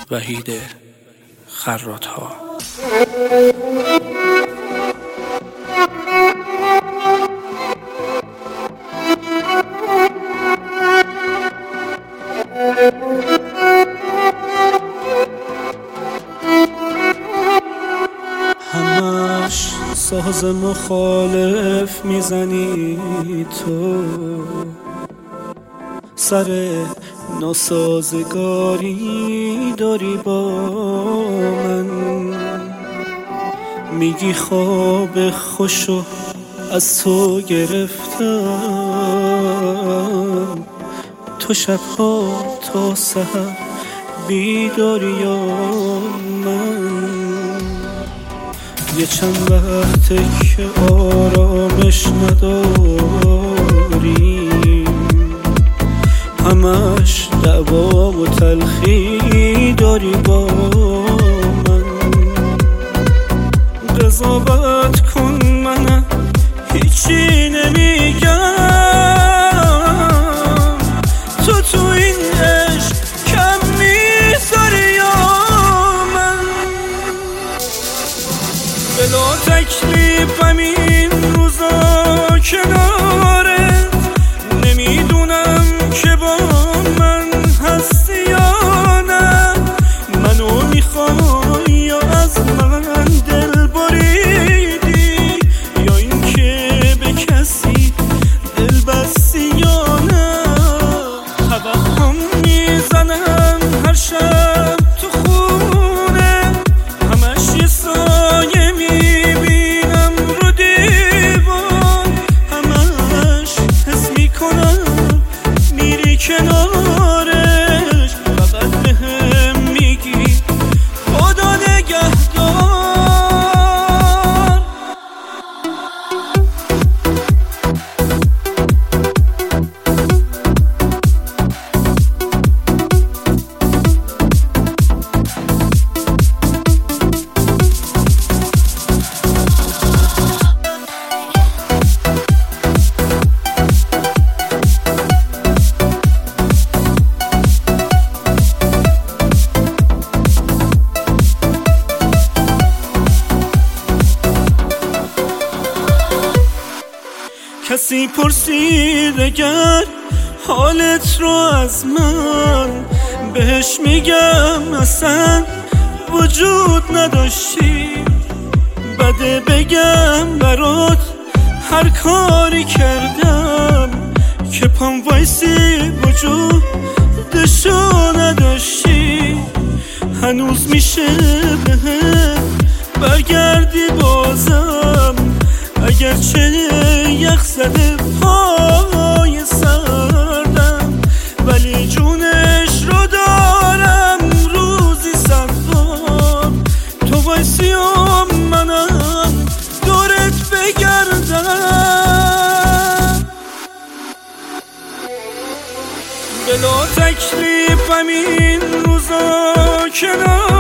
وحید خراط‌ها. همش ساز مخالف میزنی تو، سر ناسازگاری داری با من، میگی خواب خوشو از تو گرفتم، تو شبها تا سحر بیداری یا من. یه چند وقته که آرامش نداری، همش دعوا و تلخی داری با من. قضاوت کن من هیچی نمیگم، تو این عشق کم میذاری یا من. بلا تکلیفم این روزا کنارت، نمیدونم که با من هستی یا نه. منو میخوای یا از من دل بریدی، یا این که به کسی دل بستی یا نه. توهم میزنم هر شب تو خونه، همش یه سایه میبینم رو دیوار، همش حس میکنم میری کنارش، فقط بهم میگی خدا نگهدار. کسی پرسید اگر حالت رو از من، بهش میگم اصلا وجود نداشتی. بده بگم برات هر کاری کردم که پام وایسی وجودشو نداشتی. هنوز میشه بهم برگردی بازم، اگرچه یخ زده پای سردم، ولی جونش رو دارم روزی 100 بار. تو وایسی و منم دورت بگردم، بلا تکلیفم این روزا کنار